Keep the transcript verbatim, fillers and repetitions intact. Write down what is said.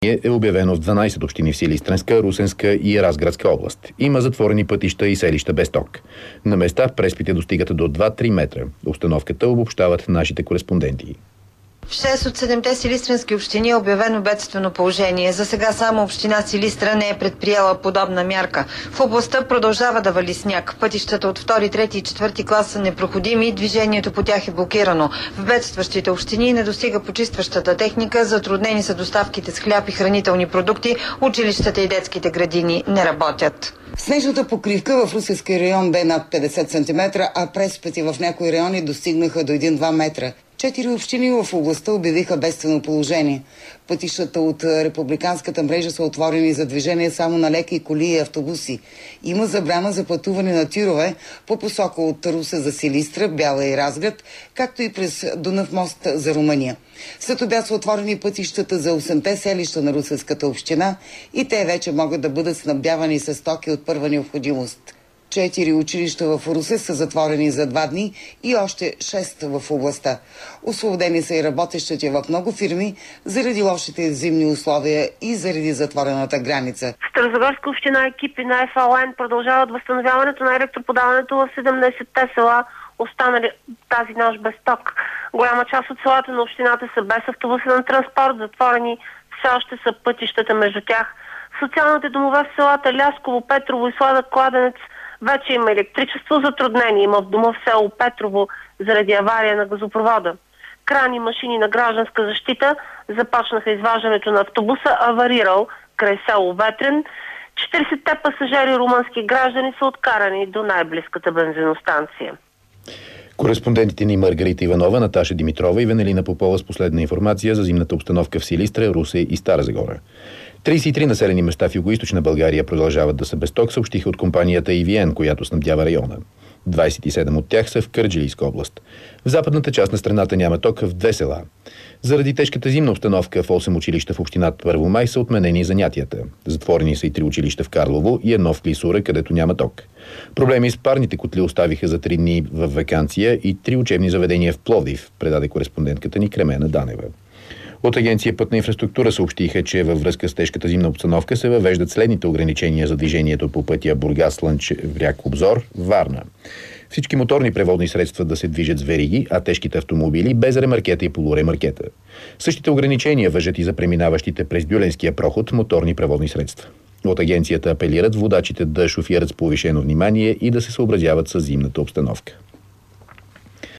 е обявено в дванадесет общини в Силистренска, Русенска и Разградска област. Има затворени пътища и селища без ток. На места преспите достигат до два-три метра. Обстановката обобщават нашите кореспонденти. В шест от седемте силистренски общини е обявено бедствено положение. За сега само община Силистра не е предприела подобна мярка. В областта продължава да вали сняг. Пътищата от втори, трети и четвърти клас са непроходими, движението по тях е блокирано. В бедстващите общини не достига почистващата техника, затруднени са доставките с хляб и хранителни продукти, училищата и детските градини не работят. Снежната покривка в Русенския район бе над петдесет сантиметра, а преспите в някои райони достигнаха до един-два метра. Четири общини в областта обявиха бедствено положение. Пътищата от републиканската мрежа са отворени за движение само на леки коли и автобуси. Има забрана за пътуване на тирове по посока от Русе за Силистра, Бяла и Разград, както и през Дунав мост за Румъния. След обяд са отворени пътищата за осемте селища на Русенската община и те вече могат да бъдат снабдявани с стоки от първа необходимост. Четири училища в Русе са затворени за два дни и още шест в областта. Освободени са и работещите в много фирми заради лошите зимни условия и заради затворената граница. В Старозагорска община екипи на Еф А О Ен продължават възстановяването на електроподаването в седемнадесетте села, останали тази нощ без ток. Голяма част от селата на общината са без автобусен транспорт, затворени все още са пътищата между тях. В социалните домове в селата Лясково, Петрово и Сладък Кладенец вече има електричество, затруднение има в дома в село Петрово заради авария на газопровода. Крани машини на гражданска защита започнаха изваждането на автобуса, аварирал край село Ветрен. четиридесетте пасажери румънски граждани са откарани до най-близката бензиностанция. Кореспондентите ни Маргарита Иванова, Наташа Димитрова и Венелина Попова с последна информация за зимната обстановка в Силистра, Русе и Стара Загора. тридесет и три населени места в югоизточна България продължават да са без ток, съобщиха от компанията И Ви Ен, която снабдява района. двадесет и седем от тях са в Кърджалийска област. В западната част на страната няма ток в две села. Заради тежката зимна обстановка в осем училища в общината Първомай са отменени занятията. Затворени са и три училища в Карлово и едно в Клисура, където няма ток. Проблеми с парните котли оставиха за три дни в ваканция и три учебни заведения в Пловдив, предаде кореспондентката ни Кремена Данева. От агенция Пътна инфраструктура съобщиха, че във връзка с тежката зимна обстановка се въвеждат следните ограничения за движението по пътя Бургас-Слънч, Вряк, Обзор, Варна. Всички моторни превозни средства да се движат с вериги, а тежките автомобили без ремаркета и полуремаркета. Същите ограничения важат и за преминаващите през Бюленския проход моторни превозни средства. От агенцията апелират водачите да шофират с повишено внимание и да се съобразяват с зимната обстановка.